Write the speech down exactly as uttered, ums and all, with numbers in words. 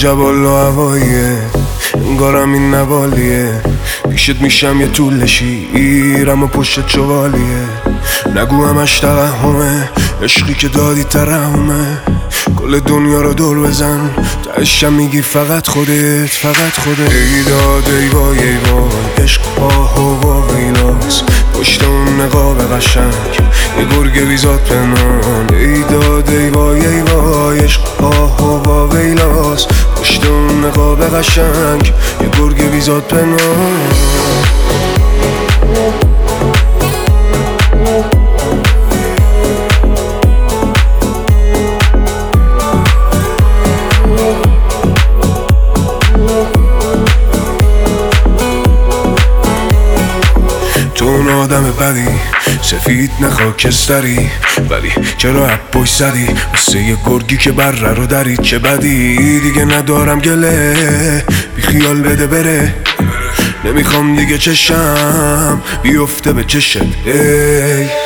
جبال و هواییه، انگارم این نوالیه. پیشت میشم یه طول شیرم و پشت چوالیه. نگو همش توهمه، عشقی که دادی ترحمه. کل دنیا رو دور بزن، تهشم میگی فقط خودت، فقط خودت. ای داد ای وای ای وای، عشق آه و ویلاس. پشت اون نقاب قشنگ یه گرگ بیزاد پنهان. ای داد ای وای ای وای، عشق آه و ویلاس. پشت اون نقاب قشنگ یه گرگ بیزاد پنهان. تو اون آدم بدی، سفید نه خاکستری، ولی چرا عباش زدی مثل یه گرگی که بره رو درید. چه بدی دیگه ندارم گله، بی خیال بده بره. نمیخوام دیگه چشم بیفته به چشت. ای